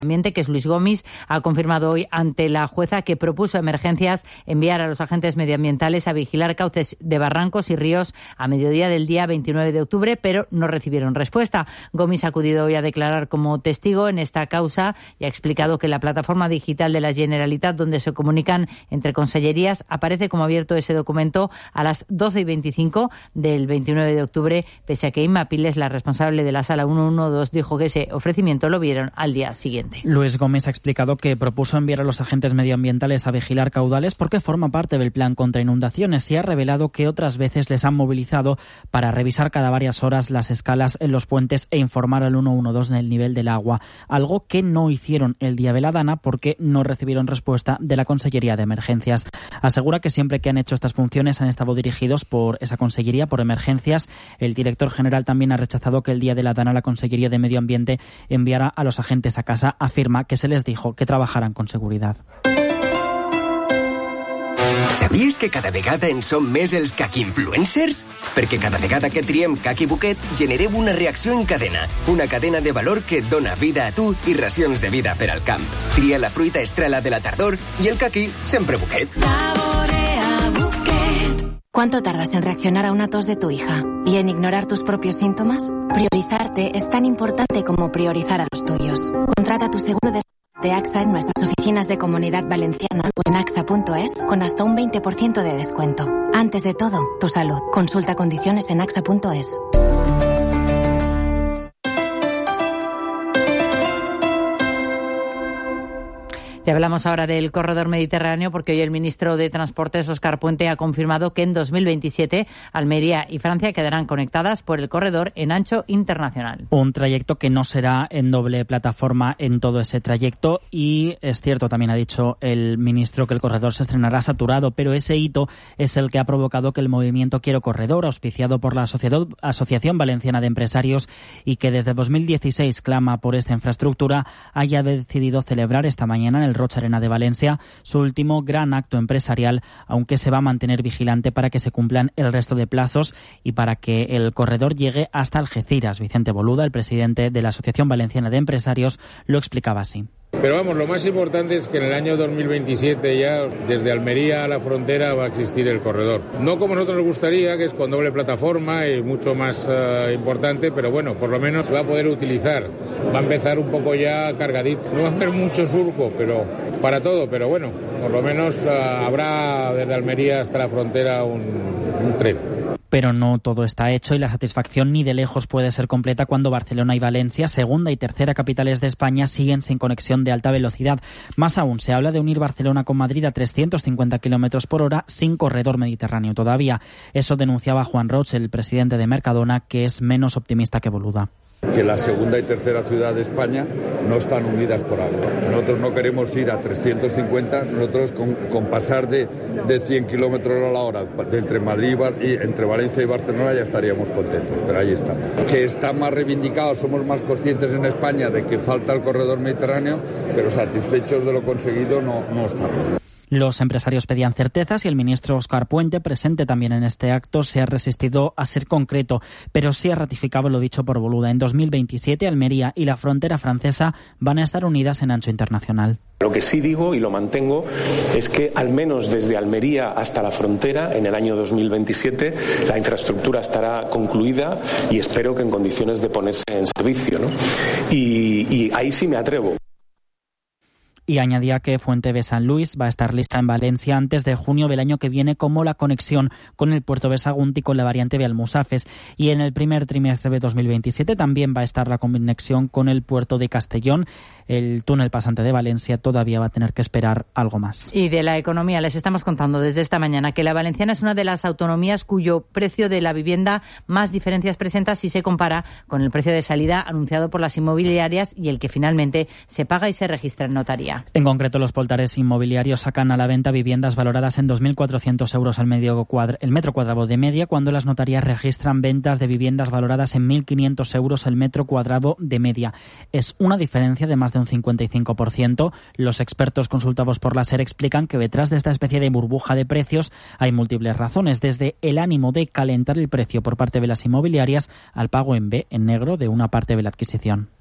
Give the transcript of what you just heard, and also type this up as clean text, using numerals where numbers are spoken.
Ambiente, que es Luis Gomis, ha confirmado hoy ante la jueza que propuso Emergencias enviar a los agentes medioambientales a vigilar cauces de barrancos y ríos a mediodía del día 29 de octubre, pero no recibieron respuesta. Gomis ha acudido hoy a declarar como testigo en esta causa y ha explicado que la plataforma digital de la Generalitat, donde se comunican entre consellerías, aparece como abierto ese documento a las 12:25 del 29 de octubre, pese a que Inma Piles, la responsable de la sala 112, dijo que ese ofrecimiento lo vieron al día siguiente. Luis Gómez ha explicado que propuso enviar a los agentes medioambientales a vigilar caudales porque forma parte del plan contra inundaciones y ha revelado que otras veces les han movilizado para revisar cada varias horas las escalas en los puentes e informar al 112 del nivel del agua, algo que no hicieron el día de la Dana porque no recibieron respuesta de la Consellería de Emergencias. Asegura que siempre que han hecho estas funciones han estado dirigidos por esa Consellería, por Emergencias. El director general también ha rechazado que el día de la Dana la Consellería de Medio Ambiente enviara a los agentes a casa. Afirma que se les dijo que trabajaran con seguridad. Sabies que cada vegada en som més els cac-influencers? Perquè cada vegada que triem Caqui Buquet generem una reacció en cadena. Una cadena de valor que et dona vida a tu i racions de vida per al camp. Tria la fruita estrela de la tardor i el caqui sempre Buquet. Saborea Buquet. ¿Cuánto tardas en reaccionar a una tos de tu hija y en ignorar tus propios síntomas? Priorizarte es tan importante como priorizar a los tuyos. Contrata tu seguro de AXA en nuestras oficinas de Comunidad Valenciana o en axa.es con hasta un 20% de descuento. Antes de todo, tu salud. Consulta condiciones en axa.es. Ya hablamos ahora del corredor mediterráneo porque hoy el ministro de Transportes, Óscar Puente, ha confirmado que en 2027 Almería y Francia quedarán conectadas por el corredor en ancho internacional. Un trayecto que no será en doble plataforma en todo ese trayecto y es cierto, también ha dicho el ministro, que el corredor se estrenará saturado, pero ese hito es el que ha provocado que el movimiento Quiero Corredor, auspiciado por la Asociación Valenciana de Empresarios y que desde 2016 clama por esta infraestructura, haya decidido celebrar esta mañana en el Roig Arena de Valencia su último gran acto empresarial, aunque se va a mantener vigilante para que se cumplan el resto de plazos y para que el corredor llegue hasta Algeciras. Vicente Boluda, el presidente de la Asociación Valenciana de Empresarios, lo explicaba así. Pero vamos, lo más importante es que en el año 2027 ya desde Almería a la frontera va a existir el corredor. No como nosotros nos gustaría, que es con doble plataforma y mucho más importante, pero bueno, por lo menos se va a poder utilizar. Va a empezar un poco ya cargadito. No va a haber mucho surco, pero para todo, pero bueno, por lo menos habrá desde Almería hasta la frontera un tren. Pero no todo está hecho y la satisfacción ni de lejos puede ser completa cuando Barcelona y Valencia, segunda y tercera capitales de España, siguen sin conexión de alta velocidad. Más aún, se habla de unir Barcelona con Madrid a 350 km por hora sin corredor mediterráneo todavía. Eso denunciaba Juan Roig, el presidente de Mercadona, que es menos optimista que Boluda. Que la segunda y tercera ciudad de España no están unidas por agua. Nosotros no queremos ir a 350, nosotros con pasar de 100 kilómetros a la hora entre Madrid y entre Valencia y Barcelona ya estaríamos contentos, pero ahí está. Que está más reivindicado, somos más conscientes en España de que falta el corredor mediterráneo, pero satisfechos de lo conseguido no estamos. Los empresarios pedían certezas y el ministro Óscar Puente, presente también en este acto, se ha resistido a ser concreto, pero sí ha ratificado lo dicho por Boluda. En 2027, Almería y la frontera francesa van a estar unidas en ancho internacional. Lo que sí digo y lo mantengo es que al menos desde Almería hasta la frontera, en el año 2027, la infraestructura estará concluida y espero que en condiciones de ponerse en servicio, ¿no? Y ahí sí me atrevo. Y añadía que Fuente de San Luis va a estar lista en Valencia antes de junio del año que viene, como la conexión con el puerto de Sagunto y con la variante de Almusafes. Y en el primer trimestre de 2027 también va a estar la conexión con el puerto de Castellón. El túnel pasante de Valencia todavía va a tener que esperar algo más. Y de la economía les estamos contando desde esta mañana que la valenciana es una de las autonomías cuyo precio de la vivienda más diferencias presenta si se compara con el precio de salida anunciado por las inmobiliarias y el que finalmente se paga y se registra en notaría. En concreto, los poltares inmobiliarios sacan a la venta viviendas valoradas en 2.400 euros el metro cuadrado de media, cuando las notarías registran ventas de viviendas valoradas en 1.500 euros el metro cuadrado de media. Es una diferencia de más de un 55%. Los expertos consultados por la SER explican que detrás de esta especie de burbuja de precios hay múltiples razones, desde el ánimo de calentar el precio por parte de las inmobiliarias al pago en B, en negro, de una parte de la adquisición.